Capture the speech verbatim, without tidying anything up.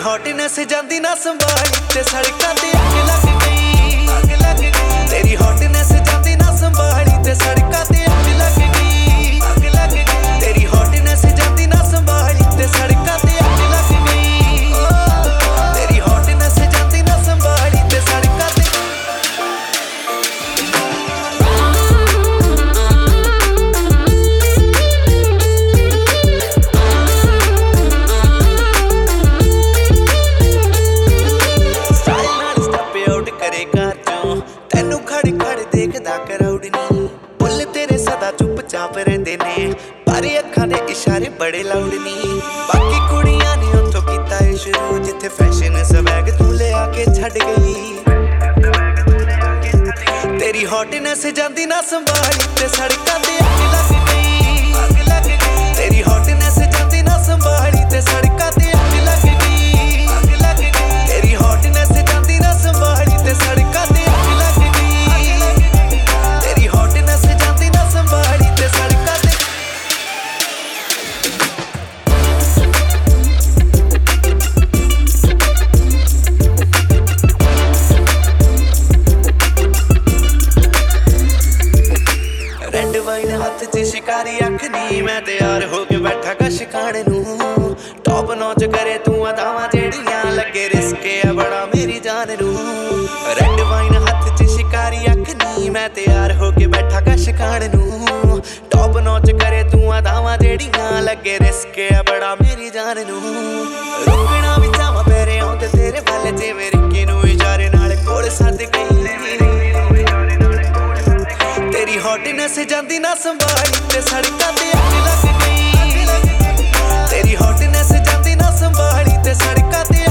hotness जांदी ना संभाली ते सड़कां ते अग लग गई अग लग गई तेरी हॉटनेस जांदी ना संभाली ते सड़कां ते अग लग गई अग लग गई तेरी हॉटनेस जांदी ना संभाली ते सड़कां ते अग लग गई तेरी हॉटनेस जांदी ना संभाली ते सड़कां ते ਤੈਨੂੰ ਖੜ ਖੜ ਦੇਖਦਾ ਕਰਾਉਡ ਨੀ ਬੁੱਲ ਤੇਰੇ ਸਦਾ ਚੁੱਪ-ਚਾਪ ਰਹਿੰਦੇ ਨੇ ਪਰ ਅੱਖਾਂ ਦੇ ਇਸ਼ਾਰੇ ਬੜੇ ਲਾਉਡ ਨੀ ਬਾਕੀ ਕੁੜੀਆਂ ਨੇ ਉੱਥੋਂ ਕੀਤਾ ਏ ਸ਼ੁਰੂ ਜਿੱਥੇ ਫੈਸ਼ਨ ਸਵੈਗ ਤੂੰ ਲਿਆ ਕੇ ਛੱਡ ਗਈ ਤੇਰੀ ਹੌਟਨੈਸ ਜਾਂਦੀ ਨਾ ਸੰਭਾਲੀ ਤੇ ਸੜਕਾਂ ਤੇ ਅੱਗ ਲੱਗ ਗਈ ਅੱਗ ਲੱਗ ਗਈ ਤੇਰੀ ਹੌਟਨੈਸ ਜਾਂਦੀ ਨਾ ਸੰਭਾਲੀ ਤੇ ਸੜਕਾਂ ਤੇ ਅੱਗ ਲੱਗ ਗਈ ਅੱਗ ਲੱਗ ਗਈ ਤੇਰੀ ਹੌਟਨੈਸ ਜਾਂਦੀ ਨਾ ਸੰਭਾਲੀ ਤੇ ਸੜਕਾਂ ਤੇ हथ च शिकारी अख नी मैं तैयार हो के बैठा कश खाने नू टॉप नॉच करे तू अदावां जेड़ियां लगे रिस्के है बड़ा मेरी जान नू रेड वाइन हथ च शिकारी अख नी मैं तैयार हो के बैठा कश खाने नू टॉप नॉच करे तू अदावां जेड़ियां लगे रिस्के है बड़ा मेरी जान नू रुकना भी चाहां पैरे आउंदे तेरे वल जिवें रिक्की नू इशारे नाल कोल सद गई तेरी हॉटनेस जांदी ना संभाली ते सड़कां ते अग लग गई तेरी हॉटनेस जांदी ना संभाली ते सड़कां ते